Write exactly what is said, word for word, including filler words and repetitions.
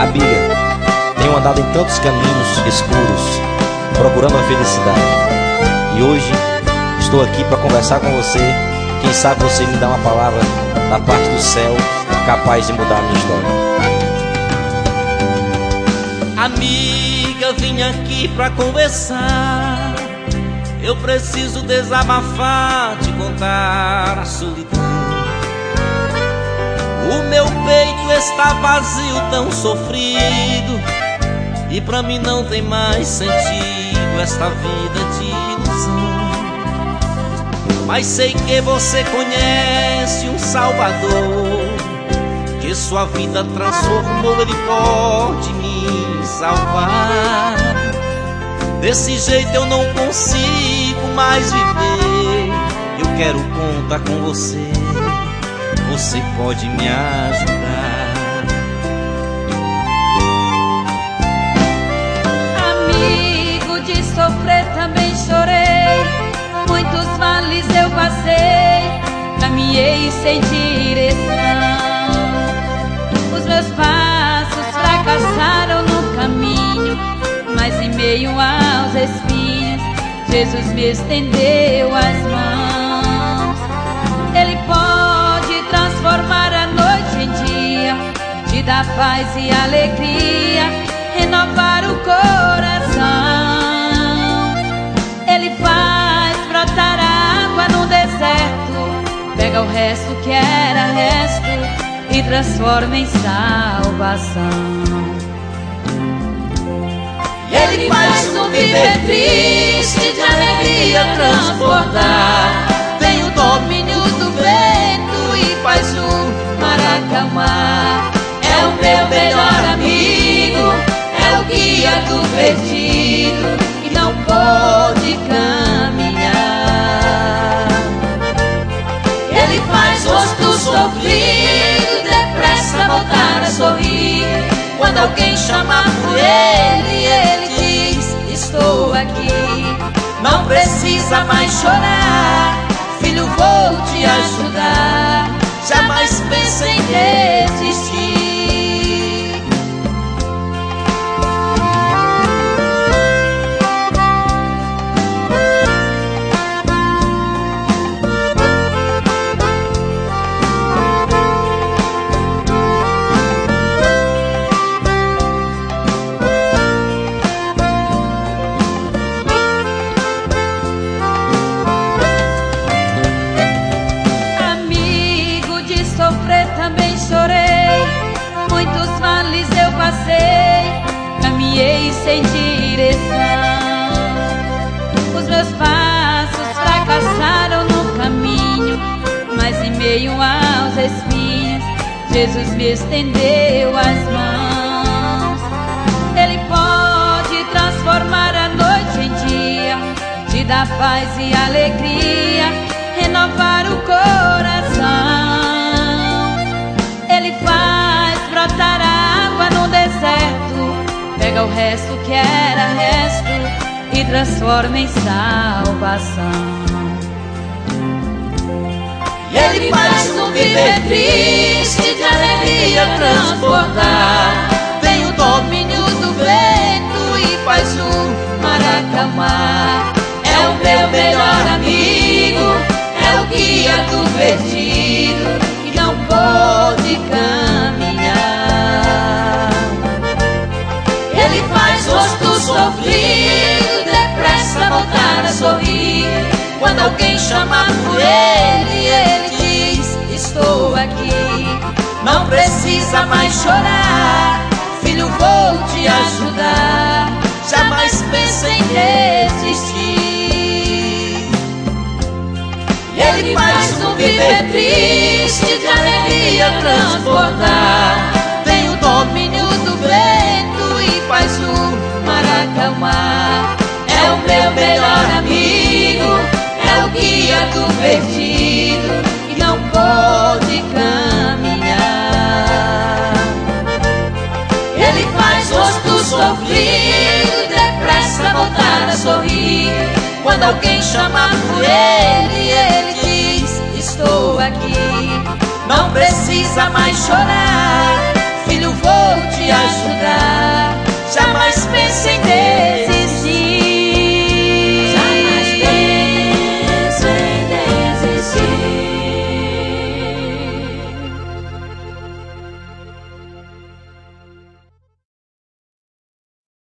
Amiga, tenho andado em tantos caminhos escuros, procurando a felicidade. E hoje estou aqui para conversar com você. Quem sabe você me dá uma palavra da parte do céu, capaz de mudar a minha história. Amiga, vim aqui pra conversar. Eu preciso desabafar, te contar a solidão. O meu peito está vazio, tão sofrido, e pra mim não tem mais sentido esta vida de ilusão. Mas sei que você conhece um Salvador, que sua vida transformou, ele pode me salvar. Desse jeito eu não consigo mais viver. Eu quero contar com você, você pode me ajudar. Amigo, de sofrer também chorei, muitos vales eu passei, caminhei sem direção. Os meus passos fracassaram no caminho, mas em meio aos espinhos Jesus me estendeu as mãos. Ele pode transformar a noite em dia, te dar paz e alegria, renovar o coração. Ele faz brotar água no deserto, pega o resto que era resto e transforma em salvação. Ele faz um viver triste de alegria transbordar. Tem o domínio do vento e faz o mar acalmar. É o meu melhor amigo, é o guia do perdido que não pode caminhar. Ele faz rosto sofrido depressa voltar a sorrir. Quando alguém chamar por ele, ele diz: estou aqui. Não precisa mais chorar, filho, vou te ajudar. Jamais pense em desistir. Também chorei, muitos vales eu passei, caminhei sem direção. Os meus passos fracassaram no caminho, mas em meio aos espinhos Jesus me estendeu as mãos. Ele pode transformar a noite em dia, te dar paz e alegria, renovar o coração. Ele faz brotar água no deserto, pega o resto que era resto e transforma em salvação. E ele faz um viver triste de alegria transbordar. Tem o domínio do vento e faz o mar acalmar. É o meu melhor amigo, é o guia do perdido que não pode caminhar. Ele faz rosto sofrido depressa voltar a sorrir. Quando alguém chamar por ele, ele diz: estou aqui. Não precisa mais chorar, filho, vou te ajudar. Jamais pense em desistir. E ele faz um viver triste de alegria transbordar. Tem o domínio do vento e faz o mar acalmar. É o meu melhor amigo, é o guia do perdido que não pode caminhar. Ele faz rosto sofrido depressa voltar a sorrir. Quando alguém chamar por ele, ele diz: estou aqui. Não precisa mais chorar, filho, vou te te ajudar.